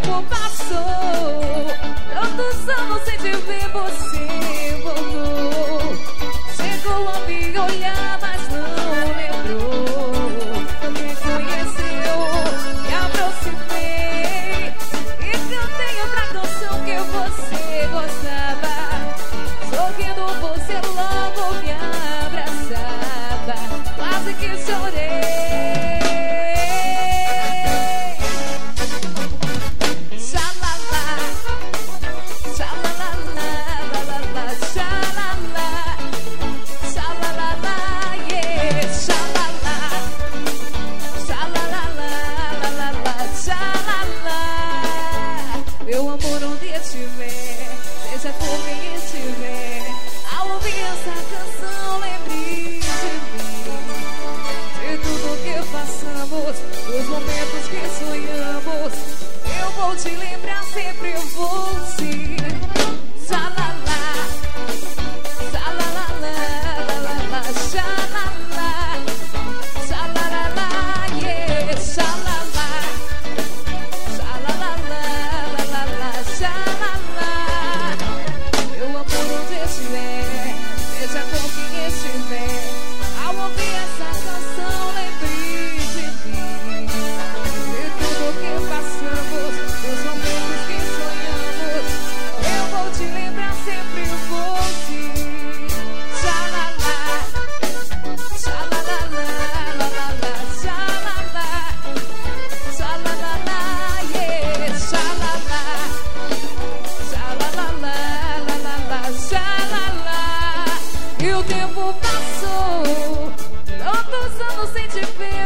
tempo passou, tantos anos sem te ver, você voltou. Chegou a me olhar, mas não lembrou. Me conheceu, me aproximei e cantei outra canção que você gostava. Sorrindo você logo me abraçava, quase que chorei. Meu amor, onde estiver, seja por quem estiver, ao ouvir essa canção, lembre de mim, de tudo que passamos, dos momentos que sonhamos. Eu vou te lembrar sempre, eu vou sim. Xalala, xalala, xalala, xalala, xalala, yeah, xalala. Seja com quem estiver, ao ouvir essa canção, lembre de mim, de tudo que passamos, dos momentos que sonhamos. Eu vou te lembrar sempre, eu vou sim. Xalala, xalala, xalala, xalala, xalala, yeah, xalala, xalala, xalala. E o tempo passou, tantos anos sem te ver.